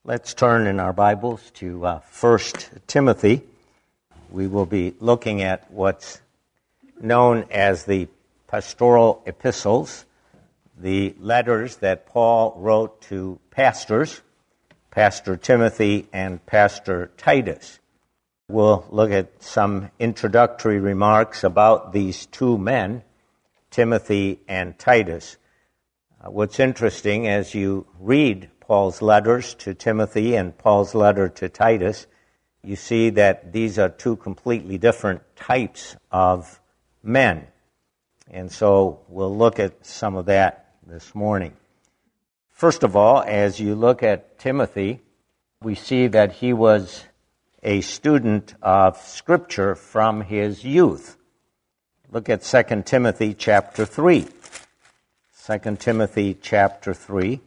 Let's turn in our Bibles to 1 Timothy. We will be looking at what's known as the pastoral epistles, the letters that Paul wrote to pastors, Pastor Timothy and Pastor Titus. We'll look at some introductory remarks about these two men, Timothy and Titus. What's interesting, as you read Paul's letters to Timothy and Paul's letter to Titus, you see that these are two completely different types of men. And so we'll look at some of that this morning. First of all, as you look at Timothy, we see that he was a student of Scripture from his youth. Look at 2 Timothy chapter 3. 2 Timothy chapter 3.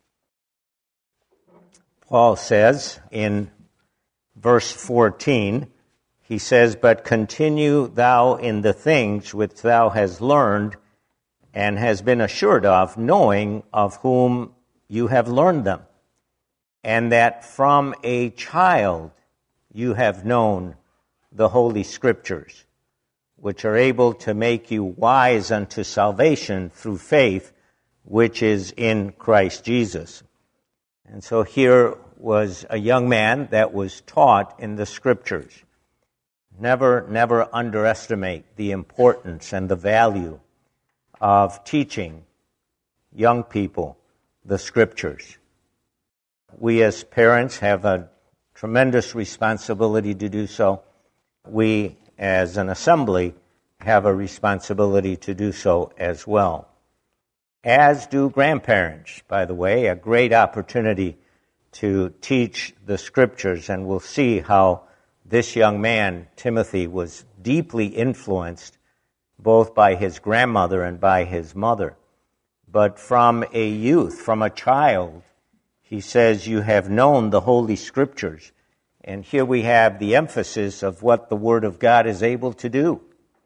Paul says in verse 14, he says, "But continue thou in the things which thou hast learned and hast been assured of, knowing of whom you have learned them, and that from a child you have known the Holy Scriptures, which are able to make you wise unto salvation through faith, which is in Christ Jesus." And so here was a young man that was taught in the Scriptures. Never underestimate the importance and the value of teaching young people the Scriptures. We as parents have a tremendous responsibility to do so. We as an assembly have a responsibility to do so as well. As do grandparents, by the way, a great opportunity to teach the Scriptures, and we'll see how this young man, Timothy, was deeply influenced both by his grandmother and by his mother. But from a youth, from a child, he says, you have known the Holy Scriptures. And here we have the emphasis of what the Word of God is able to do.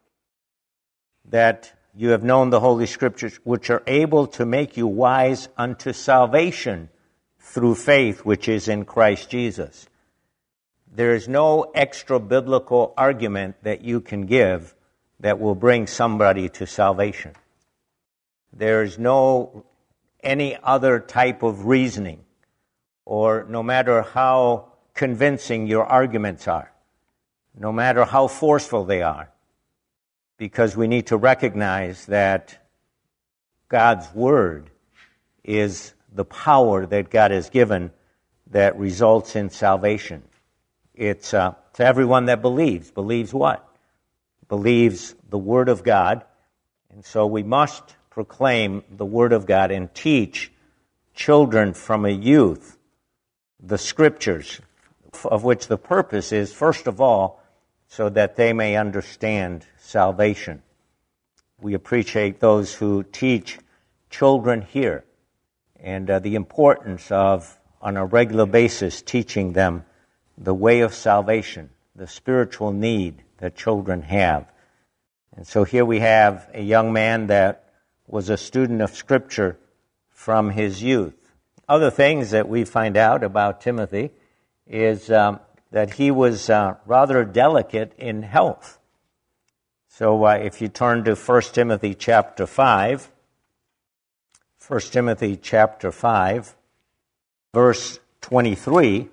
That you have known the Holy Scriptures, which are able to make you wise unto salvation through faith, which is in Christ Jesus. There is no extra biblical argument that you can give that will bring somebody to salvation. There is no any other type of reasoning, or no matter how convincing your arguments are, no matter how forceful they are, because we need to recognize that God's Word is the power that God has given that results in salvation. It's to everyone that believes. Believes what? Believes the Word of God. And so we must proclaim the Word of God and teach children from a youth the Scriptures, of which the purpose is, first of all, so that they may understand salvation. We appreciate those who teach children here, and the importance of, on a regular basis, teaching them the way of salvation, the spiritual need that children have. And so here we have a young man that was a student of Scripture from his youth. Other things that we find out about Timothy is that he was rather delicate in health. So if you turn to 1 Timothy chapter 5, 1 Timothy chapter 5, verse 23,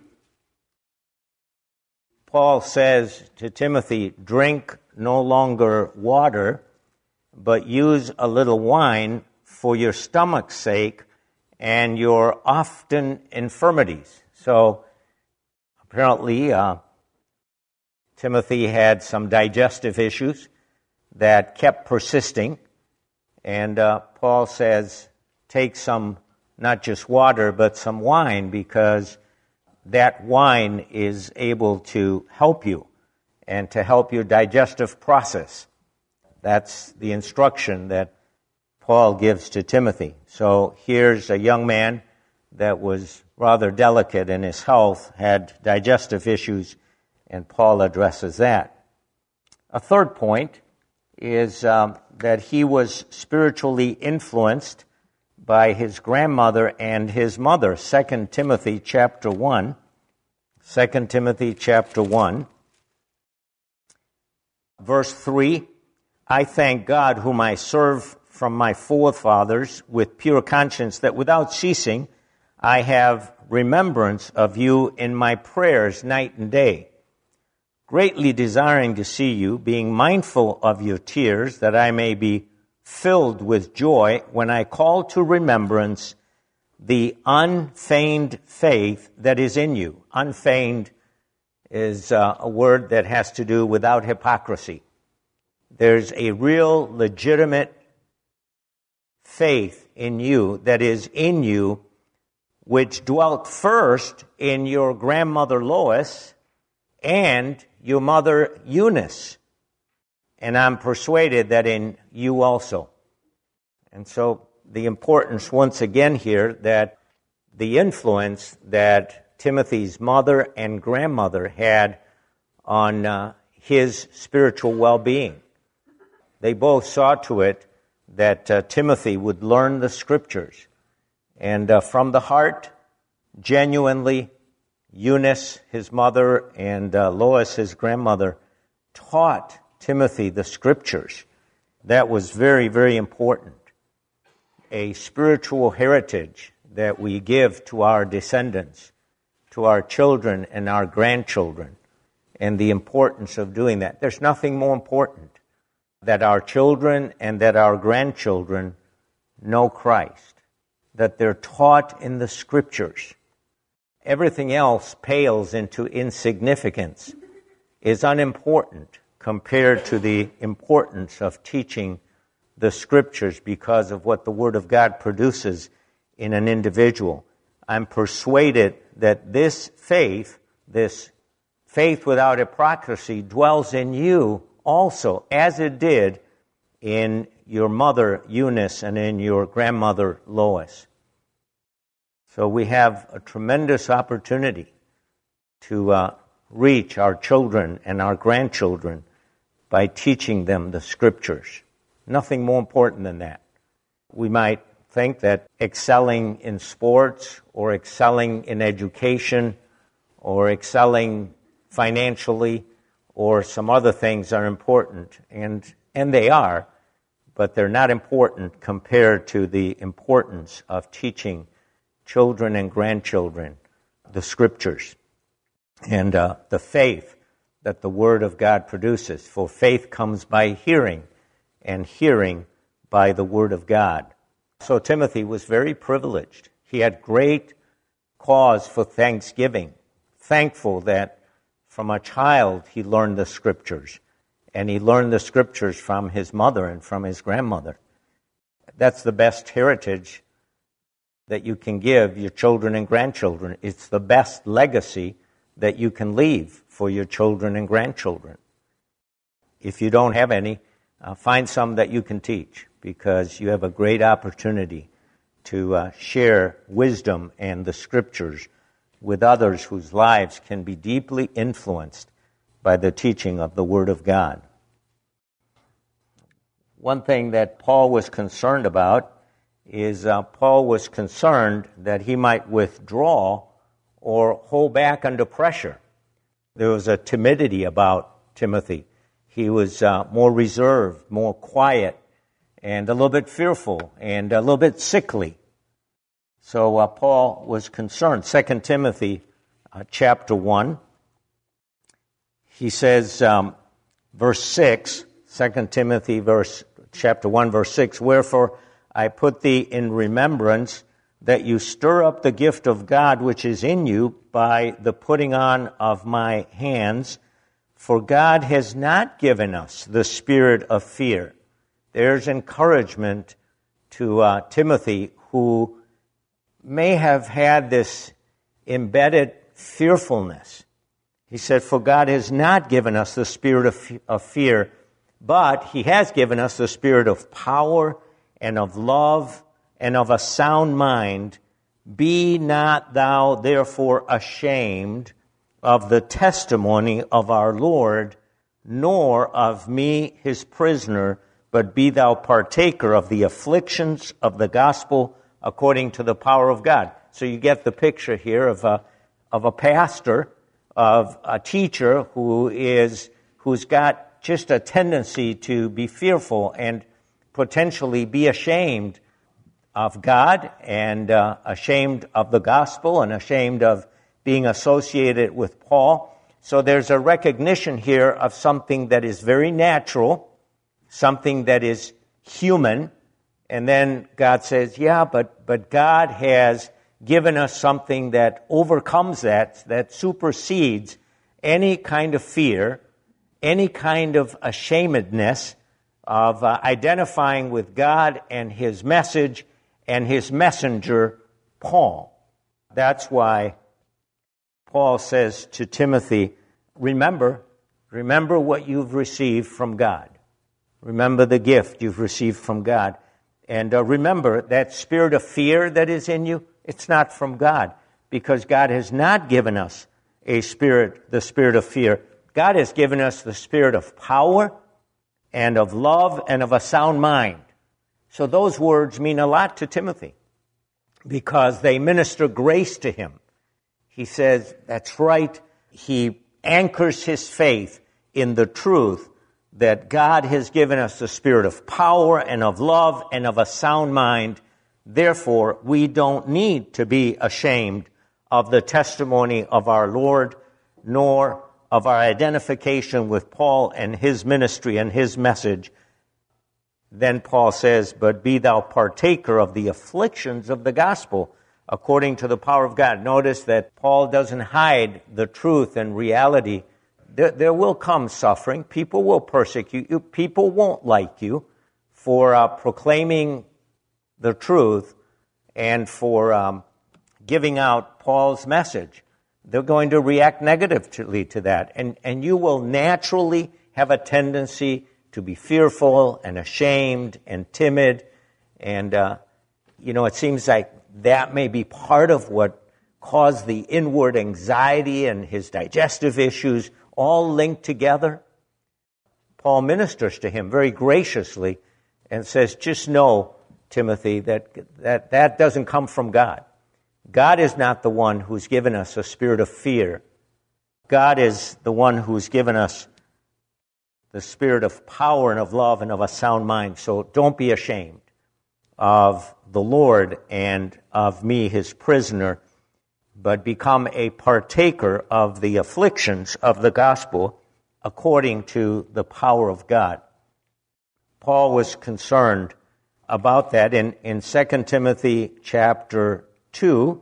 Paul says to Timothy, "Drink no longer water, but use a little wine for your stomach's sake and your often infirmities." So apparently, Timothy had some digestive issues that kept persisting, and Paul says, take some, not just water, but some wine, because that wine is able to help you and to help your digestive process. That's the instruction that Paul gives to Timothy. So here's a young man that was rather delicate in his health, had digestive issues, and Paul addresses that. A third point is that he was spiritually influenced by his grandmother and his mother. 2 Timothy chapter 1. 2 Timothy chapter 1, verse 3. I thank God whom I serve from my forefathers with pure conscience, that without ceasing I have remembrance of you in my prayers night and day, greatly desiring to see you, being mindful of your tears, that I may be filled with joy when I call to remembrance the unfeigned faith that is in you. Unfeigned is a word that has to do without hypocrisy. There's a real, legitimate faith in you that is in you, which dwelt first in your grandmother Lois and your mother Eunice. And I'm persuaded that in you also. And so the importance once again here that the influence that Timothy's mother and grandmother had on his spiritual well-being. They both saw to it that Timothy would learn the Scriptures. And from the heart, genuinely, Eunice, his mother, and Lois, his grandmother, taught Timothy the Scriptures. That was very, very important. A spiritual heritage that we give to our descendants, to our children and our grandchildren, and the importance of doing that. There's nothing more important that our children and that our grandchildren know Christ, that they're taught in the Scriptures. Everything else pales into insignificance, is unimportant compared to the importance of teaching the Scriptures because of what the Word of God produces in an individual. I'm persuaded that this faith without hypocrisy, dwells in you also, as it did in your mother Eunice and in your grandmother Lois. So we have a tremendous opportunity to reach our children and our grandchildren by teaching them the Scriptures. Nothing more important than that. We might think that excelling in sports or excelling in education or excelling financially or some other things are important, and they are, but they're not important compared to the importance of teaching children and grandchildren the Scriptures and the faith that the Word of God produces. For faith comes by hearing, and hearing by the Word of God. So Timothy was very privileged. He had great cause for thanksgiving, thankful that from a child he learned the Scriptures, and he learned the Scriptures from his mother and from his grandmother. That's the best heritage that you can give your children and grandchildren. It's the best legacy that you can leave for your children and grandchildren. If you don't have any, find some that you can teach, because you have a great opportunity to share wisdom and the Scriptures with others whose lives can be deeply influenced by the teaching of the Word of God. One thing that Paul was concerned about is Paul was concerned that he might withdraw or hold back under pressure. There was a timidity about Timothy. He was more reserved, more quiet, and a little bit fearful, and a little bit sickly. So Paul was concerned. 2 Timothy chapter 1, he says, verse 6, 2 Timothy chapter 1, verse 6, wherefore I put thee in remembrance that you stir up the gift of God which is in you by the putting on of my hands, for God has not given us the spirit of fear. There's encouragement to Timothy, who may have had this embedded fearfulness. He said, for God has not given us the spirit of fear, but He has given us the spirit of power and of love and of a sound mind. Be not thou therefore ashamed of the testimony of our Lord, nor of me his prisoner, but be thou partaker of the afflictions of the gospel according to the power of God. So you get the picture here of a pastor, of a teacher who's got just a tendency to be fearful and potentially be ashamed of God and ashamed of the gospel and ashamed of being associated with Paul. So there's a recognition here of something that is very natural, something that is human, and then God says, yeah, but God has given us something that overcomes that supersedes any kind of fear, any kind of ashamedness of identifying with God and His message and His messenger, Paul. That's why Paul says to Timothy, remember what you've received from God. Remember the gift you've received from God. And remember that spirit of fear that is in you, it's not from God, because God has not given us the spirit of fear. God has given us the spirit of power and of love and of a sound mind. So those words mean a lot to Timothy because they minister grace to him. He says, that's right. He anchors his faith in the truth that God has given us the spirit of power and of love and of a sound mind. Therefore, we don't need to be ashamed of the testimony of our Lord, nor of our identification with Paul and his ministry and his message. Then Paul says, but be thou partaker of the afflictions of the gospel according to the power of God. Notice that Paul doesn't hide the truth and reality. There will come suffering. People will persecute you. People won't like you for proclaiming the truth and for giving out Paul's message. They're going to react negatively to that. And you will naturally have a tendency to be fearful and ashamed and timid. And, it seems like that may be part of what caused the inward anxiety and his digestive issues all linked together. Paul ministers to him very graciously and says, just know, Timothy, that doesn't come from God. God is not the one who's given us a spirit of fear. God is the one who's given us the spirit of power and of love and of a sound mind. So don't be ashamed of the Lord and of me, his prisoner, but become a partaker of the afflictions of the gospel according to the power of God. Paul was concerned about that in 2 Timothy chapter 2.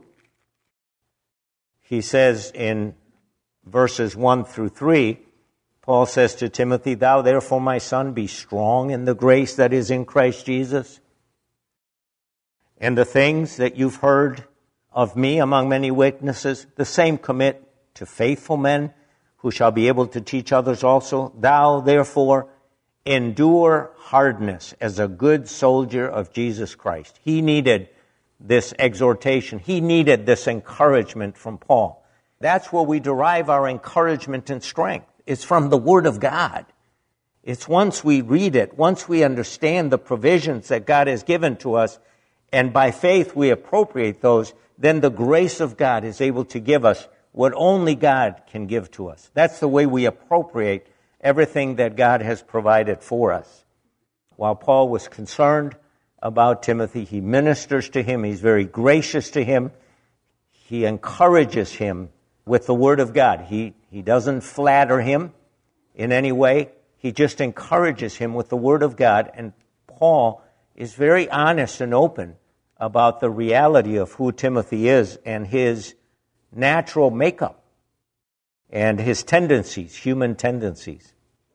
He says in verses 1 through 3, Paul says to Timothy, thou therefore, my son, be strong in the grace that is in Christ Jesus. And the things that you've heard of me among many witnesses, the same commit to faithful men who shall be able to teach others also. Thou therefore endure hardness as a good soldier of Jesus Christ. He needed this exhortation. He needed this encouragement from Paul. That's where we derive our encouragement and strength. It's from the Word of God. It's once we read it, once we understand the provisions that God has given to us, and by faith we appropriate those, then the grace of God is able to give us what only God can give to us. That's the way we appropriate everything that God has provided for us. While Paul was concerned about Timothy, he ministers to him. He's very gracious to him. He encourages him with the Word of God. He doesn't flatter him in any way. He just encourages him with the Word of God. And Paul is very honest and open about the reality of who Timothy is and his natural makeup and his tendencies, human tendencies.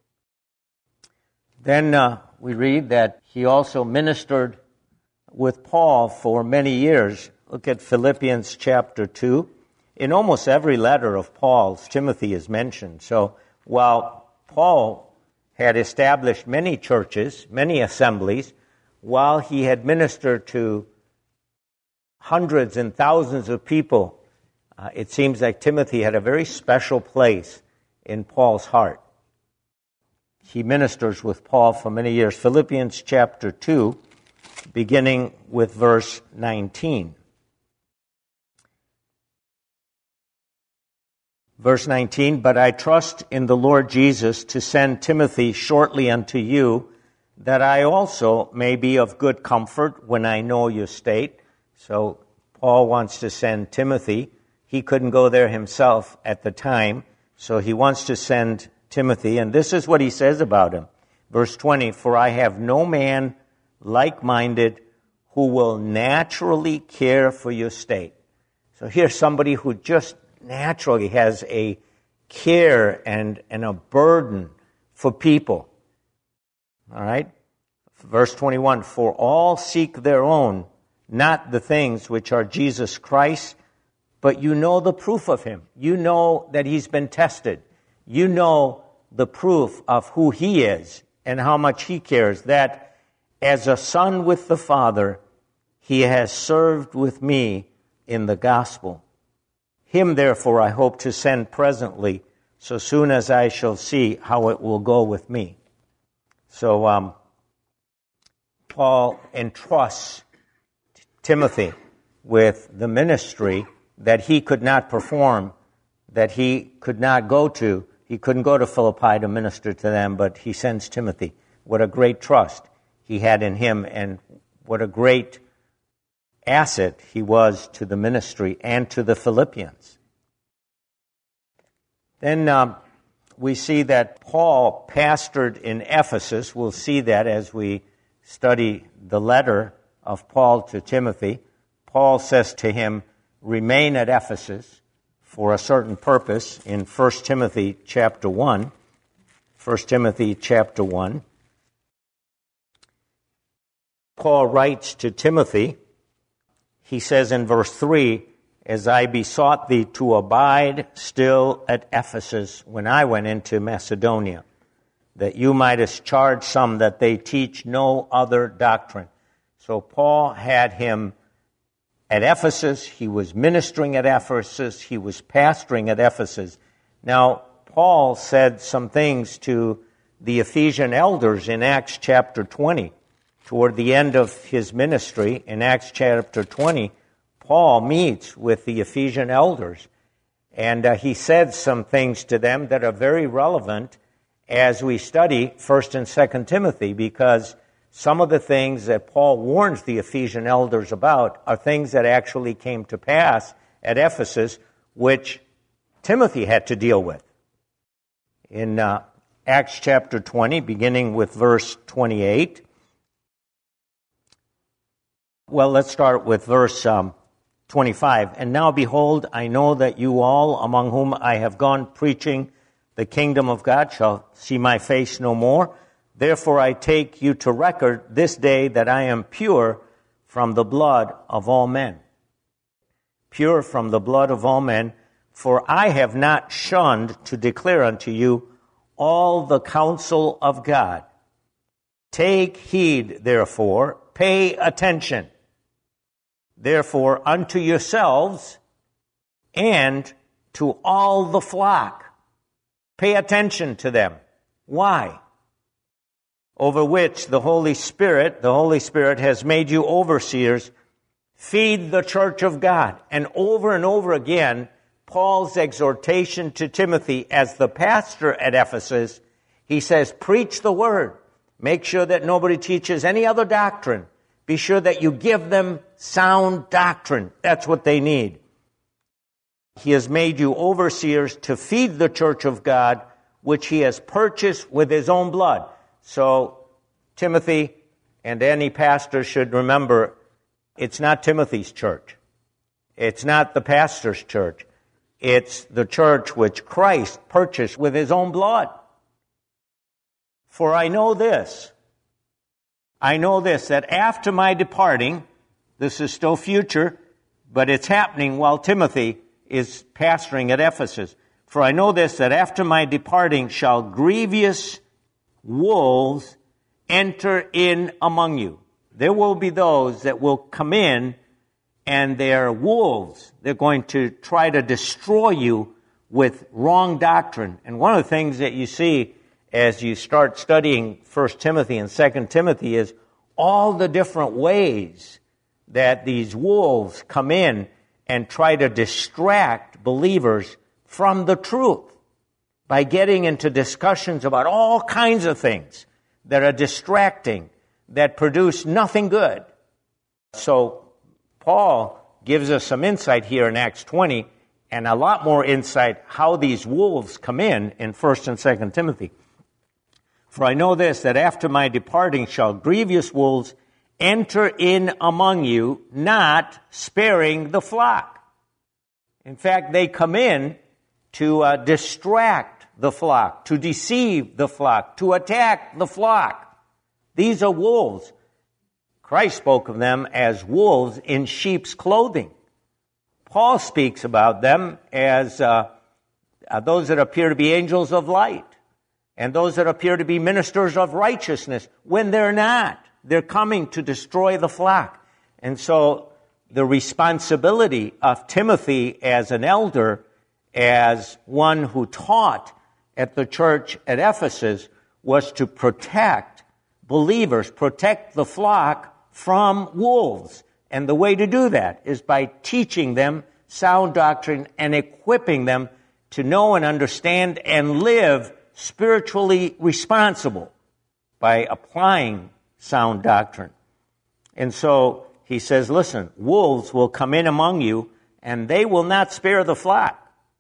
Then we read that he also ministered with Paul for many years. Look at Philippians chapter 2. In almost every letter of Paul's, Timothy is mentioned. So while Paul had established many churches, many assemblies, while he had ministered to hundreds and thousands of people, it seems like Timothy had a very special place in Paul's heart. He ministers with Paul for many years. Philippians chapter 2, beginning with verse 19. Verse 19, "But I trust in the Lord Jesus to send Timothy shortly unto you, that I also may be of good comfort when I know your state." So Paul wants to send Timothy. He couldn't go there himself at the time, so he wants to send Timothy. And this is what he says about him. Verse 20, "For I have no man like-minded who will naturally care for your state." So here's somebody who just naturally has a care and a burden for people. All right? Verse 21, "For all seek their own, not the things which are Jesus Christ, but you know the proof of him." You know that he's been tested. You know the proof of who he is and how much he cares, that as a son with the Father, he has served with me in the gospel. Him, therefore, I hope to send presently, so soon as I shall see how it will go with me. So Paul entrusts Timothy with the ministry that he could not perform, that he could not go to. He couldn't go to Philippi to minister to them, but he sends Timothy. What a great trust he had in him, and what a great asset he was to the ministry and to the Philippians. Then we see that Paul pastored in Ephesus. We'll see that as we study the letter of Paul to Timothy. Paul says to him, remain at Ephesus for a certain purpose in 1 Timothy chapter 1. 1 Timothy chapter 1. Paul writes to Timothy, he says in verse 3, as I besought thee to abide still at Ephesus when I went into Macedonia, that you mightest charge some that they teach no other doctrine. So Paul had him at Ephesus. He was ministering at Ephesus. He was pastoring at Ephesus. Now, Paul said some things to the Ephesian elders in Acts chapter 20. Toward the end of his ministry, in Acts chapter 20, Paul meets with the Ephesian elders, and he said some things to them that are very relevant as we study 1 and 2 Timothy, because some of the things that Paul warns the Ephesian elders about are things that actually came to pass at Ephesus, which Timothy had to deal with. In Acts chapter 20, beginning with verse 28, well, let's start with verse 25. And now, behold, I know that you all, among whom I have gone preaching the kingdom of God, shall see my face no more. Therefore I take you to record this day that I am pure from the blood of all men. Pure from the blood of all men, for I have not shunned to declare unto you all the counsel of God. Take heed, therefore, pay attention, therefore, unto yourselves and to all the flock. Pay attention to them. Why? Over which the Holy Spirit has made you overseers. Feed the church of God. And over again, Paul's exhortation to Timothy as the pastor at Ephesus, he says, preach the word. Make sure that nobody teaches any other doctrine. Be sure that you give them sound doctrine. That's what they need. He has made you overseers to feed the church of God, which he has purchased with his own blood. So Timothy and any pastor should remember, it's not Timothy's church. It's not the pastor's church. It's the church which Christ purchased with his own blood. For I know this, that after my departing, this is still future, but it's happening while Timothy is pastoring at Ephesus. For I know this, that after my departing shall grievous wolves enter in among you. There will be those that will come in, and they're wolves. They're going to try to destroy you with wrong doctrine. And one of the things that you see as you start studying 1 Timothy and 2 Timothy is all the different ways that these wolves come in and try to distract believers from the truth by getting into discussions about all kinds of things that are distracting, that produce nothing good. So Paul gives us some insight here in Acts 20, and a lot more insight how these wolves come in 1st and 2nd Timothy. For I know this, that after my departing shall grievous wolves enter in among you, not sparing the flock. In fact, they come in to distract the flock, to deceive the flock, to attack the flock. These are wolves. Christ spoke of them as wolves in sheep's clothing. Paul speaks about them as those that appear to be angels of light and those that appear to be ministers of righteousness when they're not. They're coming to destroy the flock. And so the responsibility of Timothy as an elder, as one who taught at the church at Ephesus, was to protect believers, protect the flock from wolves. And the way to do that is by teaching them sound doctrine and equipping them to know and understand and live spiritually responsible by applying sound doctrine. And so he says, listen, wolves will come in among you, and they will not spare the flock.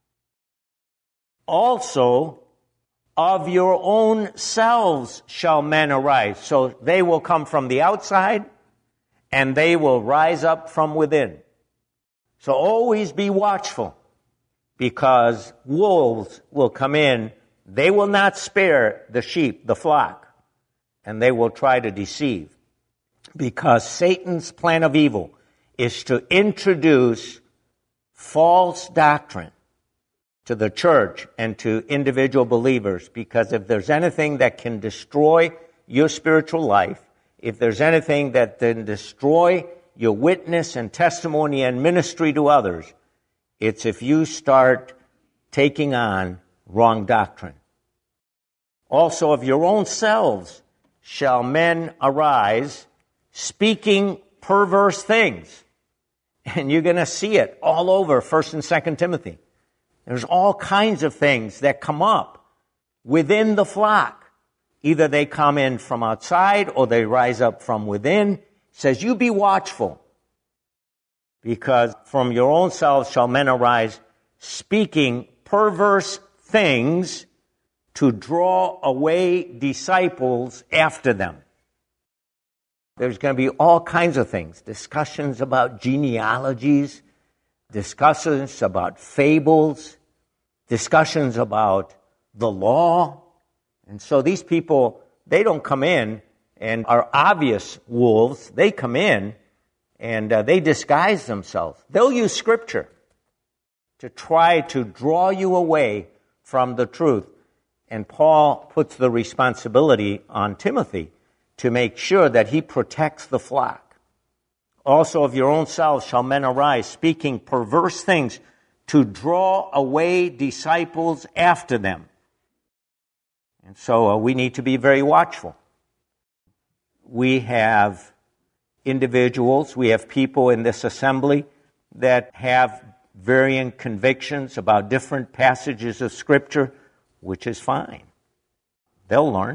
Also, of your own selves shall men arise. So they will come from the outside, and they will rise up from within. So always be watchful, because wolves will come in. They will not spare the sheep, the flock, and they will try to deceive. Because Satan's plan of evil is to introduce false doctrine to the church and to individual believers. Because if there's anything that can destroy your spiritual life, if there's anything that can destroy your witness and testimony and ministry to others, it's if you start taking on wrong doctrine. Also, of your own selves shall men arise, speaking perverse things. And you're going to see it all over 1st and 2nd Timothy. There's all kinds of things that come up within the flock. Either they come in from outside or they rise up from within. It says, you be watchful, because from your own selves shall men arise, speaking perverse things to draw away disciples after them. There's going to be all kinds of things, discussions about genealogies, discussions about fables, discussions about the law. And so these people, they don't come in and are obvious wolves. They come in and they disguise themselves. They'll use Scripture to try to draw you away from the truth. And Paul puts the responsibility on Timothy to make sure that he protects the flock. Also, of your own selves shall men arise, speaking perverse things to draw away disciples after them. And so we need to be very watchful. We have individuals, we have people in this assembly that have varying convictions about different passages of Scripture, which is fine. They'll learn.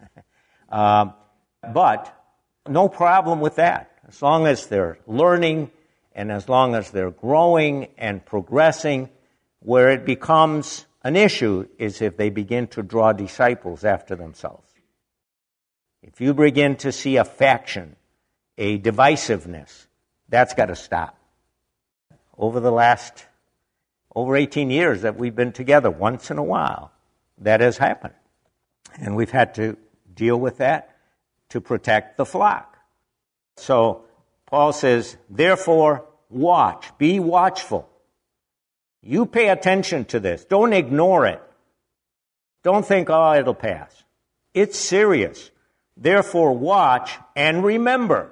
But no problem with that. As long as they're learning and as long as they're growing and progressing, where it becomes an issue is if they begin to draw disciples after themselves. If you begin to see a faction, a divisiveness, that's got to stop. Over the last over 18 years that we've been together, once in a while, that has happened. And we've had to deal with that to protect the flock. So Paul says, therefore, watch, be watchful. You pay attention to this. Don't ignore it. Don't think, oh, it'll pass. It's serious. Therefore, watch and remember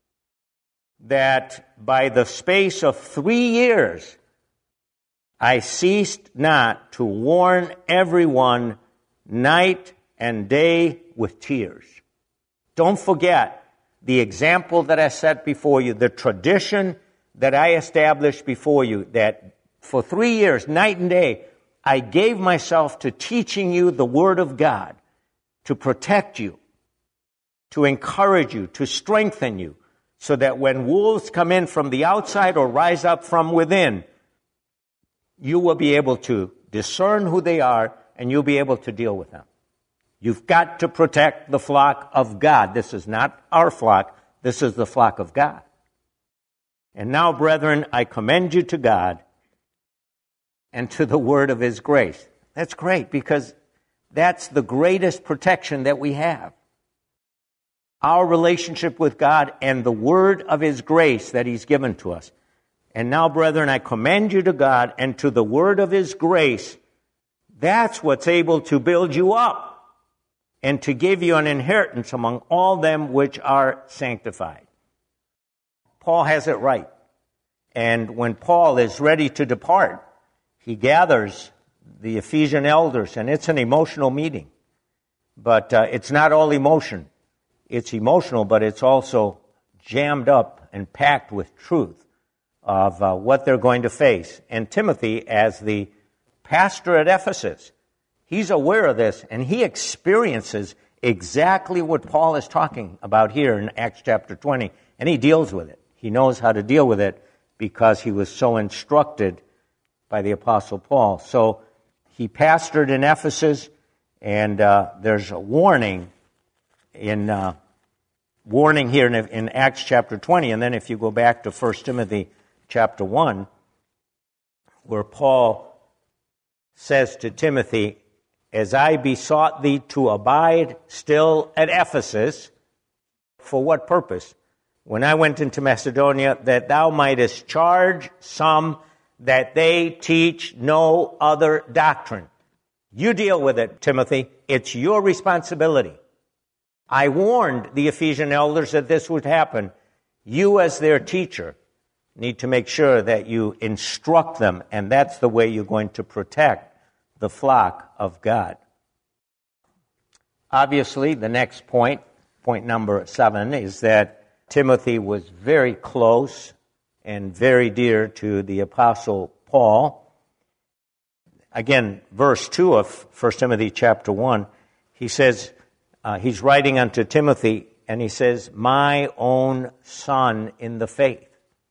that by the space of 3 years, I ceased not to warn everyone night and day with tears. Don't forget the example that I set before you, the tradition that I established before you, that for 3 years, night and day, I gave myself to teaching you the Word of God, to protect you, to encourage you, to strengthen you, so that when wolves come in from the outside or rise up from within, you will be able to discern who they are and you'll be able to deal with them. You've got to protect the flock of God. This is not our flock. This is the flock of God. And now, brethren, I commend you to God and to the word of His grace. That's great, because that's the greatest protection that we have. Our relationship with God and the word of His grace that He's given to us. And now, brethren, I commend you to God and to the word of His grace. That's what's able to build you up and to give you an inheritance among all them which are sanctified. Paul has it right. And when Paul is ready to depart, he gathers the Ephesian elders, and it's an emotional meeting. But it's not all emotion. It's emotional, but it's also jammed up and packed with truth of what they're going to face. And Timothy, as the pastor at Ephesus, he's aware of this, and he experiences exactly what Paul is talking about here in Acts chapter 20, and he deals with it. He knows how to deal with it because he was so instructed by the Apostle Paul. So he pastored in Ephesus, and there's a warning here in Acts chapter 20, and then if you go back to 1 Timothy chapter 1, where Paul says to Timothy, as I besought thee to abide still at Ephesus, for what purpose? When I went into Macedonia, that thou mightest charge some that they teach no other doctrine. You deal with it, Timothy. It's your responsibility. I warned the Ephesian elders that this would happen. You, as their teacher, need to make sure that you instruct them, and that's the way you're going to protect the flock of God. Obviously, the next point number 7, is that Timothy was very close and very dear to the Apostle Paul. Again, verse 2 of 1 Timothy chapter 1, he says, he's writing unto Timothy, and he says, my own son in the faith.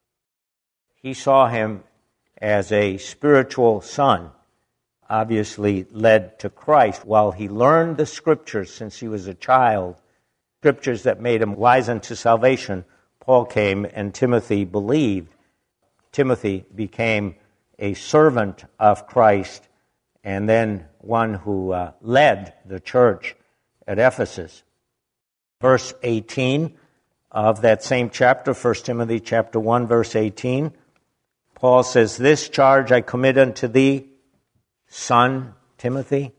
He saw him as a spiritual son, obviously led to Christ while he learned the Scriptures since he was a child, Scriptures that made him wise unto salvation. Paul came and Timothy believed. Timothy became a servant of Christ and then one who led the church at Ephesus. Verse 18 of that same chapter, 1 Timothy chapter 1, verse 18, Paul says, this charge I commit unto thee, son Timothy.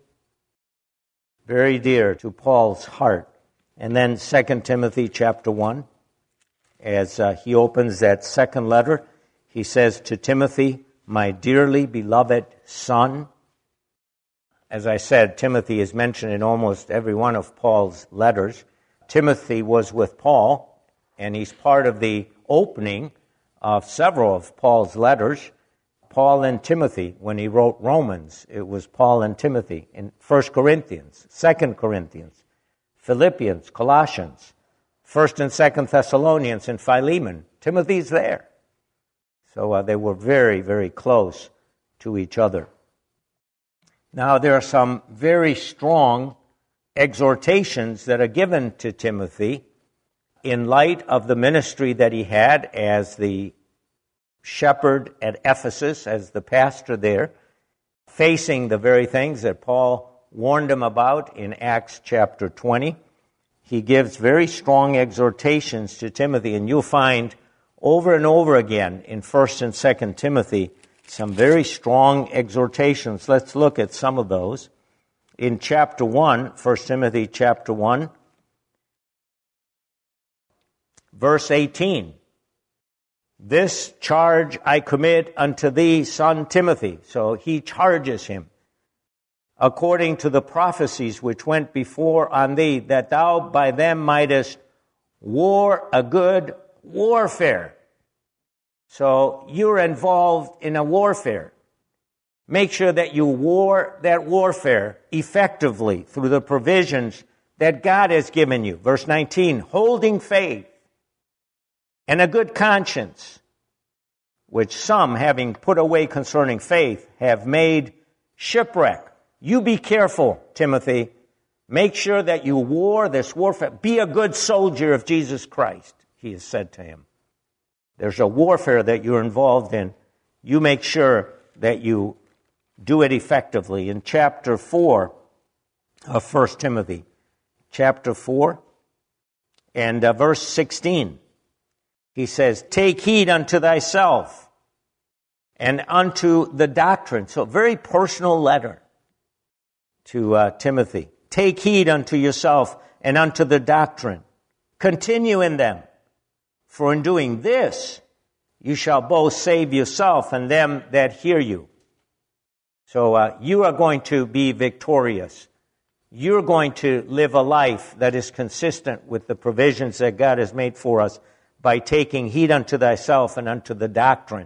Very dear to Paul's heart. And then 2 Timothy chapter 1, as he opens that second letter, he says to Timothy, my dearly beloved son. As I said, Timothy is mentioned in almost every one of Paul's letters. Timothy was with Paul, and he's part of the opening of several of Paul's letters. Paul and Timothy, when he wrote Romans, it was Paul and Timothy. In 1 Corinthians, 2 Corinthians, Philippians, Colossians, 1 and 2 Thessalonians, and Philemon. Timothy's there. So they were very, very close to each other. Now, there are some very strong exhortations that are given to Timothy in light of the ministry that he had as the shepherd at Ephesus, as the pastor there, facing the very things that Paul warned him about in Acts chapter 20. He gives very strong exhortations to Timothy, and you'll find over and over again in 1 and 2 Timothy some very strong exhortations. Let's look at some of those. In chapter 1, 1 Timothy chapter 1, verse 18, this charge I commit unto thee, son Timothy. So he charges him, according to the prophecies which went before on thee, that thou by them mightest war a good warfare. So you're involved in a warfare. Make sure that you war that warfare effectively through the provisions that God has given you. Verse 19, holding faith and a good conscience, which some, having put away concerning faith, have made shipwreck. You be careful, Timothy. Make sure that you war this warfare. Be a good soldier of Jesus Christ, he has said to him. There's a warfare that you're involved in. You make sure that you do it effectively. In chapter 4 of 1 Timothy, chapter 4 and verse 16, he says, take heed unto thyself and unto the doctrine. So a very personal letter to Timothy. Take heed unto yourself and unto the doctrine. Continue in them. For in doing this, you shall both save yourself and them that hear you. So you are going to be victorious. You're going to live a life that is consistent with the provisions that God has made for us by taking heed unto thyself and unto the doctrine.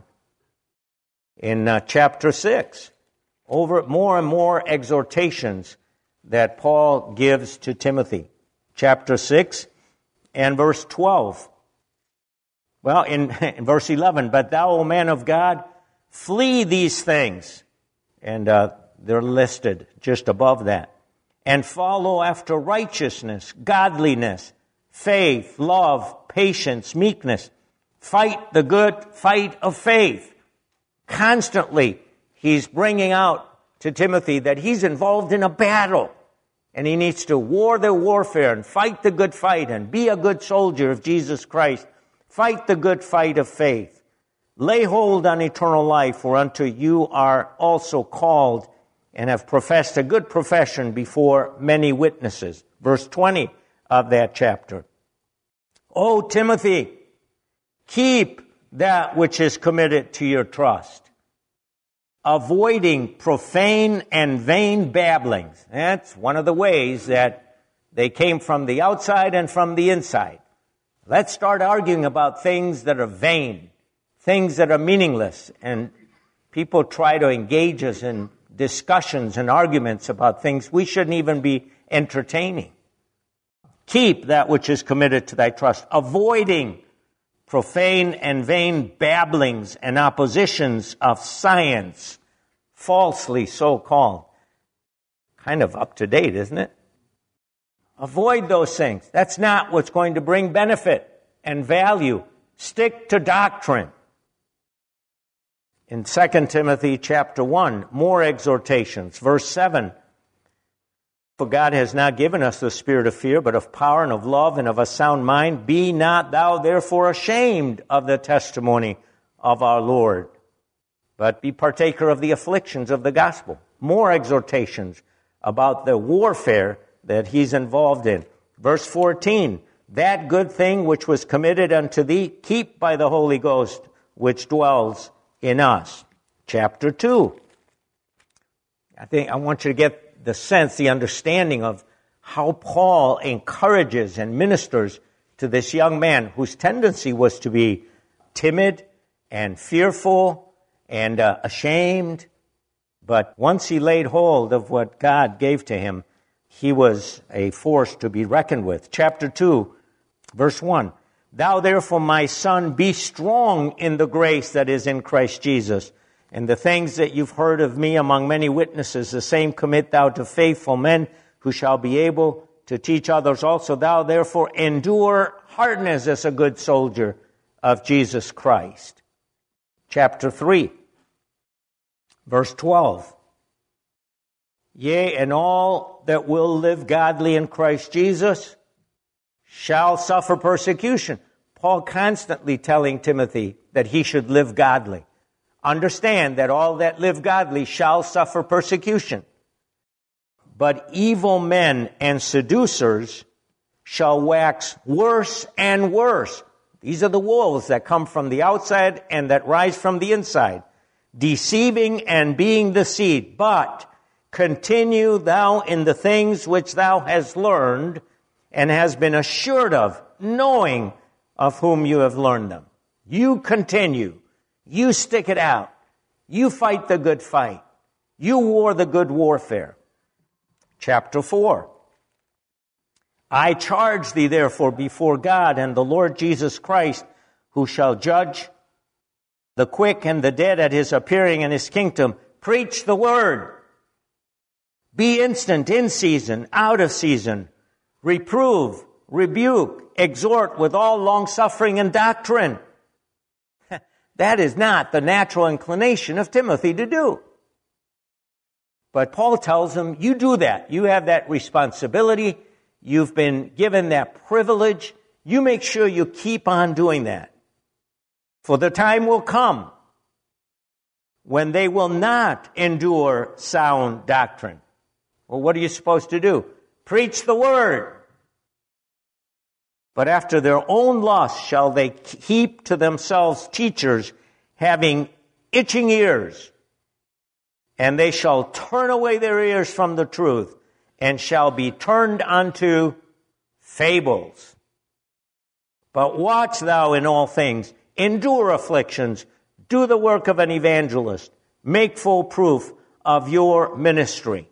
In chapter 6, over more and more exhortations that Paul gives to Timothy. Chapter 6 and verse 12. Well, in verse 11, but thou, O man of God, flee these things. And they're listed just above that. And follow after righteousness, godliness, faith, love, patience, meekness. Fight the good fight of faith. Constantly, he's bringing out to Timothy that he's involved in a battle. And he needs to war the warfare and fight the good fight and be a good soldier of Jesus Christ. Fight the good fight of faith. Lay hold on eternal life, whereunto you are also called and have professed a good profession before many witnesses. Verse 20 of that chapter. O Timothy, keep that which is committed to your trust, avoiding profane and vain babblings. That's one of the ways that they came from the outside and from the inside. Let's start arguing about things that are vain, things that are meaningless, and people try to engage us in discussions and arguments about things we shouldn't even be entertaining. Keep that which is committed to thy trust, avoiding profane and vain babblings and oppositions of science, falsely so called. Kind of up to date, isn't it? Avoid those things. That's not what's going to bring benefit and value. Stick to doctrine. In 2 Timothy chapter 1, more exhortations. Verse 7, for God has not given us the spirit of fear, but of power and of love and of a sound mind. Be not thou therefore ashamed of the testimony of our Lord, but be partaker of the afflictions of the gospel. More exhortations about the warfare that he's involved in. Verse 14, that good thing which was committed unto thee, keep by the Holy Ghost, which dwells in us. Chapter 2. I want you to get the sense, the understanding of how Paul encourages and ministers to this young man whose tendency was to be timid and fearful and ashamed. But once he laid hold of what God gave to him, he was a force to be reckoned with. Chapter 2, verse 1. Thou therefore, my son, be strong in the grace that is in Christ Jesus. And the things that you've heard of me among many witnesses, the same commit thou to faithful men who shall be able to teach others also. Thou therefore endure hardness as a good soldier of Jesus Christ. Chapter 3, verse 12. Yea, and all that will live godly in Christ Jesus shall suffer persecution. Paul constantly telling Timothy that he should live godly. Understand that all that live godly shall suffer persecution. But evil men and seducers shall wax worse and worse. These are the wolves that come from the outside and that rise from the inside, deceiving and being deceived. But continue thou in the things which thou hast learned and has been assured of, knowing of whom you have learned them. You continue. You stick it out. You fight the good fight. You war the good warfare. Chapter 4. I charge thee therefore before God and the Lord Jesus Christ, who shall judge the quick and the dead at his appearing in his kingdom. Preach the word. Be instant, in season, out of season. Reprove, rebuke, exhort with all longsuffering and doctrine. That is not the natural inclination of Timothy to do. But Paul tells him, you do that. You have that responsibility. You've been given that privilege. You make sure you keep on doing that. For the time will come when they will not endure sound doctrine. Well, what are you supposed to do? Preach the word. But after their own lust shall they heap to themselves teachers having itching ears, and they shall turn away their ears from the truth, and shall be turned unto fables. But watch thou in all things, endure afflictions, do the work of an evangelist, make full proof of your ministry.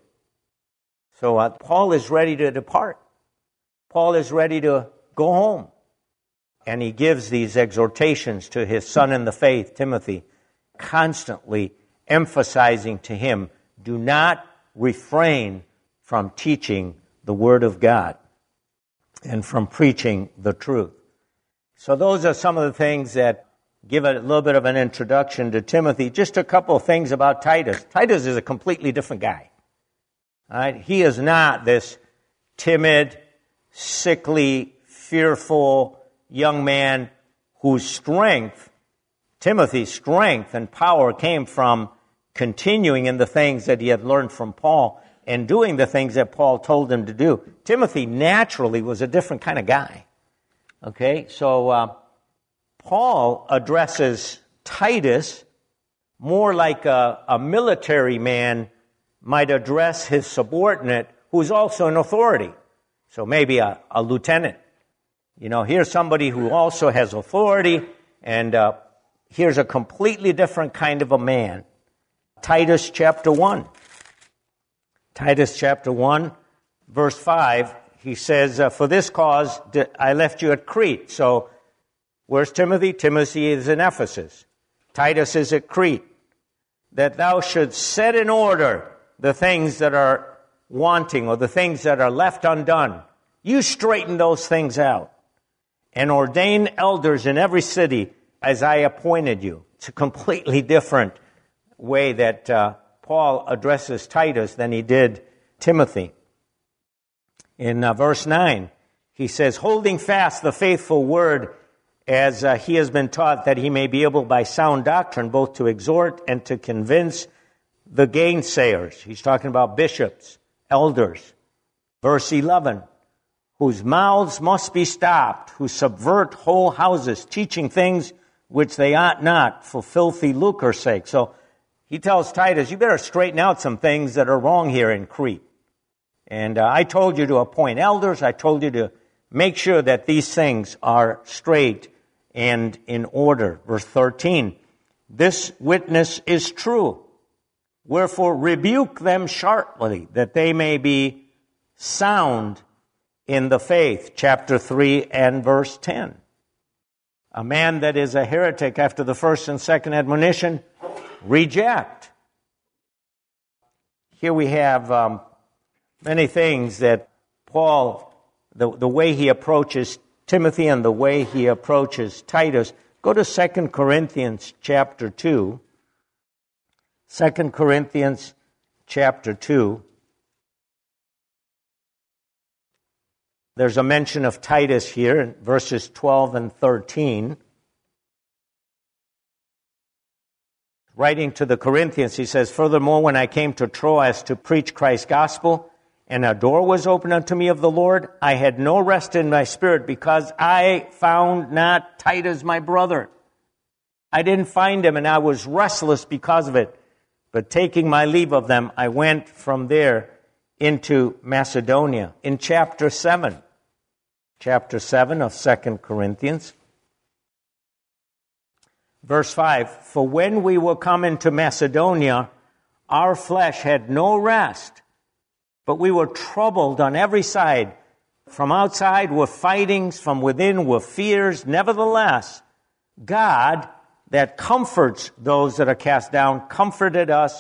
So Paul is ready to depart. Paul is ready to go home. And he gives these exhortations to his son in the faith, Timothy, constantly emphasizing to him, do not refrain from teaching the Word of God and from preaching the truth. So those are some of the things that give a little bit of an introduction to Timothy. Just a couple of things about Titus. Titus is a completely different guy. All right? He is not this timid, sickly, fearful young man whose strength, Timothy's strength and power came from continuing in the things that he had learned from Paul and doing the things that Paul told him to do. Timothy naturally was a different kind of guy. Okay, so Paul addresses Titus more like a military man might address his subordinate who's also an authority. So maybe a lieutenant. You know, here's somebody who also has authority, and here's a completely different kind of a man. Titus chapter 1. Titus chapter 1, verse 5, he says, for this cause I left you at Crete. So, where's Timothy? Timothy is in Ephesus. Titus is at Crete. That thou shouldst set in order the things that are wanting or the things that are left undone. You straighten those things out. And ordain elders in every city as I appointed you. It's a completely different way that Paul addresses Titus than he did Timothy. In verse 9, he says, holding fast the faithful word as he has been taught, that he may be able by sound doctrine both to exhort and to convince the gainsayers. He's talking about bishops, elders. Verse 11, whose mouths must be stopped, who subvert whole houses, teaching things which they ought not, for filthy lucre's sake. So he tells Titus, you better straighten out some things that are wrong here in Crete. And I told you to appoint elders. I told you to make sure that these things are straight and in order. Verse 13, this witness is true. Wherefore rebuke them sharply, that they may be sound in the faith. Chapter 3 and verse 10. A man that is a heretic after the first and second admonition, reject. Here we have many things that Paul, the way he approaches Timothy and the way he approaches Titus. Go to 2 Corinthians chapter 2. 2 Corinthians chapter 2. There's a mention of Titus here in verses 12 and 13. Writing to the Corinthians, he says, furthermore, when I came to Troas to preach Christ's gospel, and a door was opened unto me of the Lord, I had no rest in my spirit, because I found not Titus my brother. I didn't find him, and I was restless because of it. But taking my leave of them, I went from there into Macedonia. In chapter 7, chapter 7 of 2 Corinthians. Verse 5, "For when we were come into Macedonia, our flesh had no rest, but we were troubled on every side. From outside were fightings, from within were fears. Nevertheless, God, that comforts those that are cast down, comforted us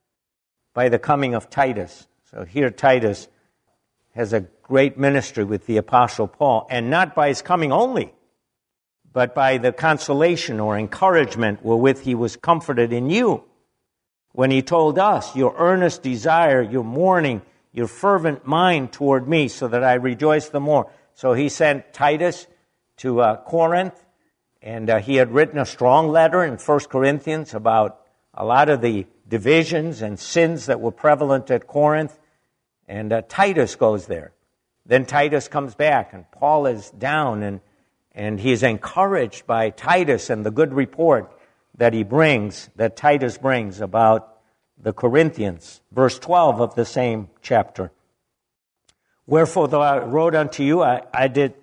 by the coming of Titus." So here Titus has a great ministry with the Apostle Paul, and not by his coming only, but by the consolation or encouragement wherewith he was comforted in you, when he told us, "Your earnest desire, your mourning, your fervent mind toward me, so that I rejoice the more." So he sent Titus to Corinth, and he had written a strong letter in 1 Corinthians about a lot of the divisions and sins that were prevalent at Corinth, and Titus goes there. Then Titus comes back, and Paul is down, and he is encouraged by Titus and the good report that that Titus brings about the Corinthians. Verse 12 of the same chapter. "Wherefore, though I wrote unto you, I did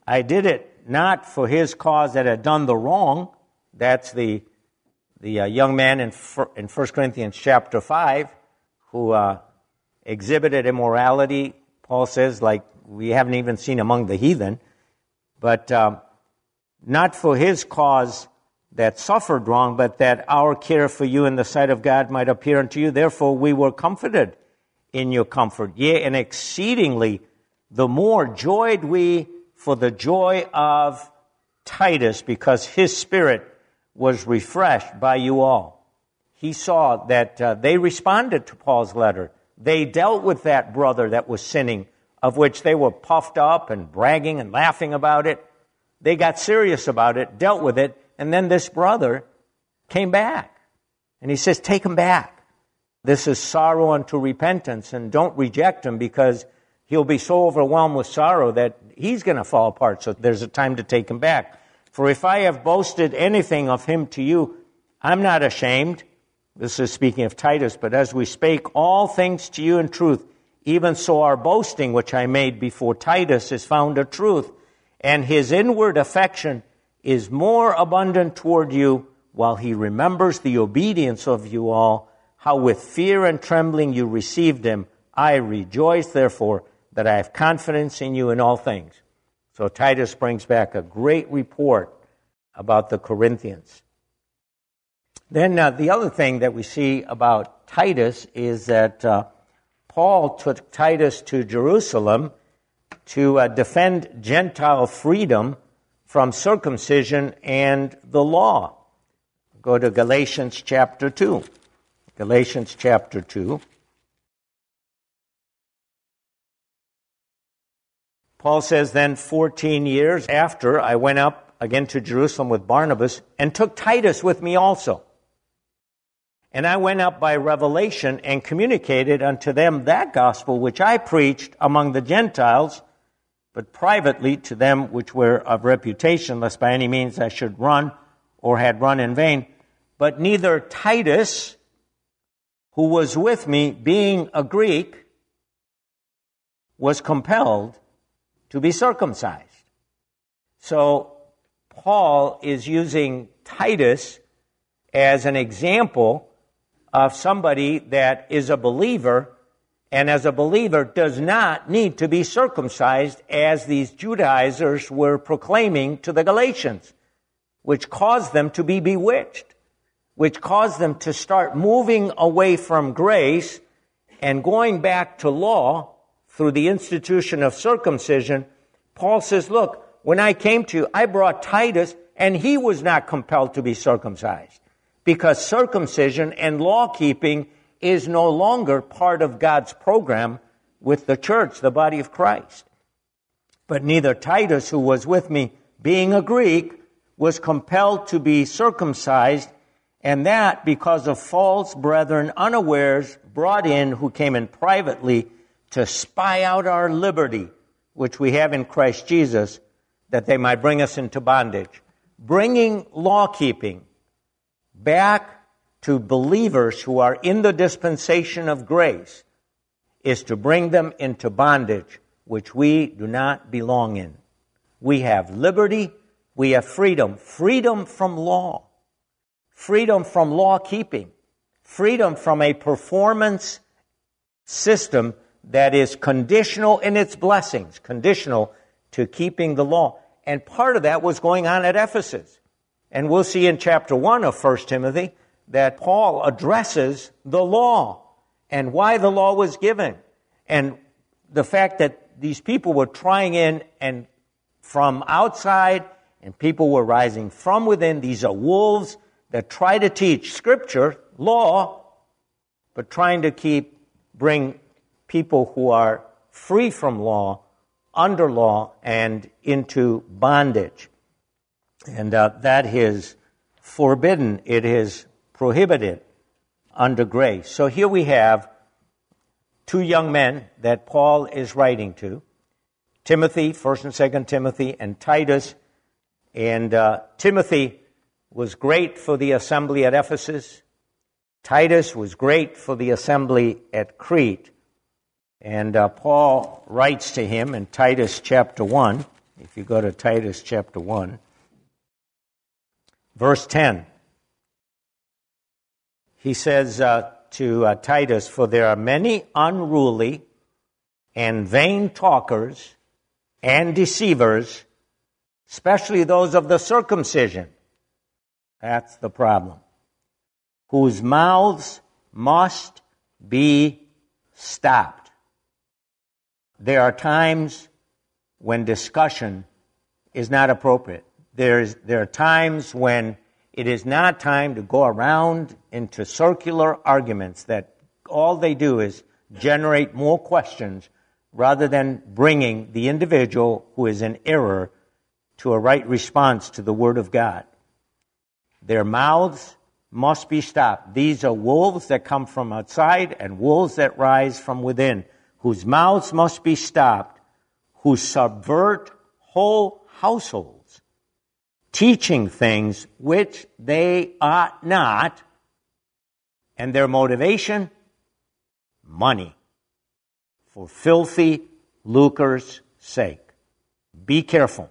it not for his cause that had done the wrong." That's the young man in 1 Corinthians chapter 5 who exhibited immorality, Paul says, like we haven't even seen among the heathen. But not for his cause that suffered wrong, but that our care for you in the sight of God might appear unto you. Therefore we were comforted in your comfort. Yea, and exceedingly the more joyed we for the joy of Titus, because his spirit was refreshed by you all. He saw that they responded to Paul's letter. They dealt with that brother that was sinning, of which they were puffed up and bragging and laughing about it. They got serious about it, dealt with it, and then this brother came back. And he says, take him back. This is sorrow unto repentance, and don't reject him, because he'll be so overwhelmed with sorrow that he's going to fall apart. So there's a time to take him back. For if I have boasted anything of him to you, I'm not ashamed. This is speaking of Titus, but as we spake all things to you in truth, even so our boasting, which I made before Titus, is found a truth. And his inward affection is more abundant toward you, while he remembers the obedience of you all, how with fear and trembling you received him. I rejoice, therefore, that I have confidence in you in all things. So Titus brings back a great report about the Corinthians. Then the other thing that we see about Titus is that Paul took Titus to Jerusalem to defend Gentile freedom from circumcision and the law. Go to Galatians chapter 2. Galatians chapter 2. Paul says, then 14 years after, I went up again to Jerusalem with Barnabas, and took Titus with me also. And I went up by revelation and communicated unto them that gospel which I preached among the Gentiles, but privately to them which were of reputation, lest by any means I should run or had run in vain. But neither Titus, who was with me, being a Greek, was compelled to be circumcised. So Paul is using Titus as an example of somebody that is a believer, and as a believer does not need to be circumcised, as these Judaizers were proclaiming to the Galatians, which caused them to be bewitched, which caused them to start moving away from grace and going back to law through the institution of circumcision. Paul says, look, when I came to you, I brought Titus, and he was not compelled to be circumcised, because circumcision and law-keeping is no longer part of God's program with the church, the body of Christ. But neither Titus, who was with me, being a Greek, was compelled to be circumcised, and that because of false brethren unawares brought in, who came in privately to spy out our liberty, which we have in Christ Jesus, that they might bring us into bondage. Bringing law-keeping back to believers who are in the dispensation of grace is to bring them into bondage, which we do not belong in. we have liberty, we have freedom. Freedom from law. Freedom from law keeping. Freedom from a performance system that is conditional in its blessings, conditional to keeping the law. And part of that was going on at Ephesus. And we'll see in chapter 1 of 1 Timothy that Paul addresses the law and why the law was given. And the fact that these people were trying in and from outside, and people were rising from within. These are wolves that try to teach Scripture, law, but trying to bring people who are free from law, under law, and into bondage. And that is forbidden. It is prohibited under grace. So here we have two young men that Paul is writing to. Timothy, 1 and 2 Timothy, and Titus. And Timothy was great for the assembly at Ephesus. Titus was great for the assembly at Crete. And Paul writes to him in Titus chapter 1. If you go to Titus chapter 1, verse 10. He says to Titus, "For there are many unruly and vain talkers and deceivers, especially those of the circumcision." That's the problem. "Whose mouths must be stopped." There are times when discussion is not appropriate. There are times when it is not time to go around into circular arguments that all they do is generate more questions rather than bringing the individual who is in error to a right response to the Word of God. Their mouths must be stopped. These are wolves that come from outside and wolves that rise from within, whose mouths must be stopped, who subvert whole households, teaching things which they ought not, and their motivation, money, for filthy lucre's sake. Be careful.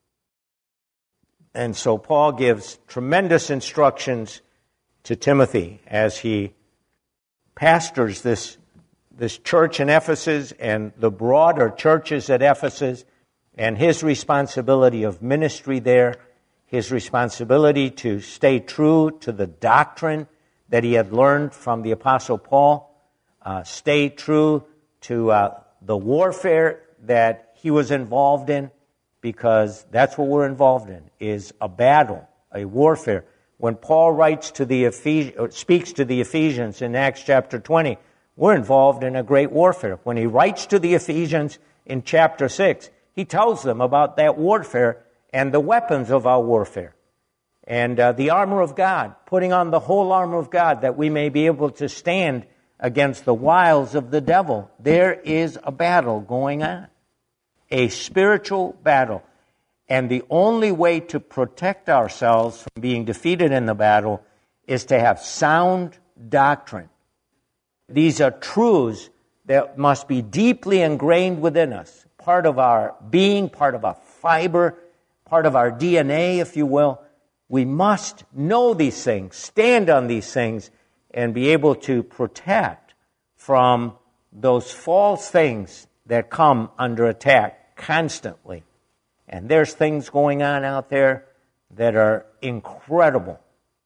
And so Paul gives tremendous instructions to Timothy as he pastors this church in Ephesus and the broader churches at Ephesus, and his responsibility of ministry there, his responsibility to stay true to the doctrine that he had learned from the Apostle Paul, stay true to the warfare that he was involved in, because that's what we're involved in, is a battle, a warfare. When Paul writes to speaks to the Ephesians in Acts chapter 20, we're involved in a great warfare. When he writes to the Ephesians in chapter 6, he tells them about that warfare and the weapons of our warfare. And the armor of God, putting on the whole armor of God that we may be able to stand against the wiles of the devil. There is a battle going on, a spiritual battle. And the only way to protect ourselves from being defeated in the battle is to have sound doctrine. These are truths that must be deeply ingrained within us, part of our being, part of our fiber, part of our DNA, if you will. We must know these things, stand on these things, and be able to protect from those false things that come under attack constantly. And there's things going on out there that are incredible.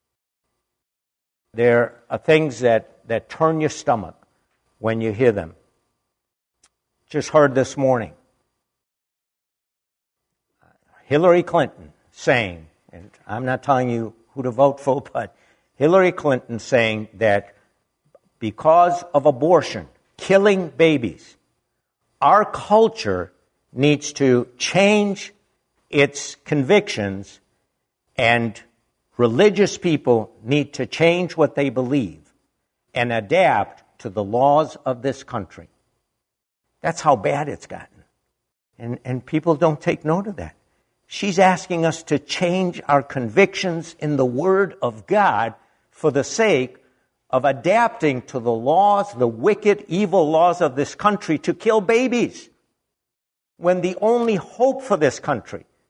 There are things that turn your stomach when you hear them. Just heard this morning Hillary Clinton saying, and I'm not telling you who to vote for, but Hillary Clinton saying that because of abortion, killing babies, our culture needs to change its convictions, and religious people need to change what they believe and adapt to the laws of this country. That's how bad it's gotten. And people don't take note of that. She's asking us to change our convictions in the Word of God for the sake of adapting to the laws, the wicked, evil laws of this country to kill babies. When the only hope for this country,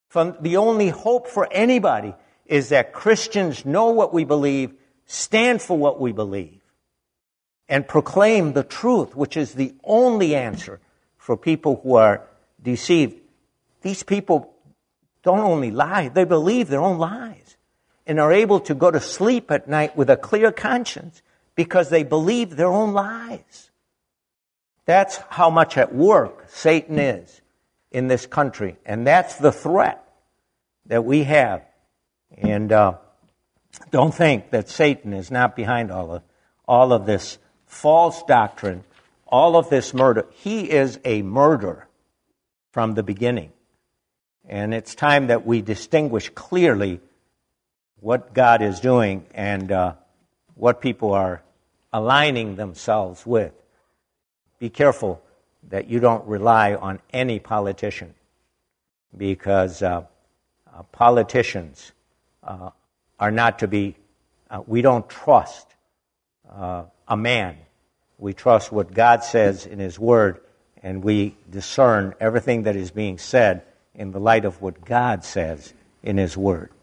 The only hope for anybody is that Christians know what we believe, stand for what we believe, and proclaim the truth, which is the only answer for people who are deceived. These people don't only lie, they believe their own lies and are able to go to sleep at night with a clear conscience because they believe their own lies. That's how much at work Satan is in this country, and that's the threat that we have. And don't think that Satan is not behind all of this false doctrine, all of this murder. He is a murderer from the beginning. And it's time that we distinguish clearly what God is doing and what people are aligning themselves with. Be careful that you don't rely on any politician, because politicians are not to be, we don't trust a man. We trust what God says in His Word, and we discern everything that is being said in the light of what God says in His Word.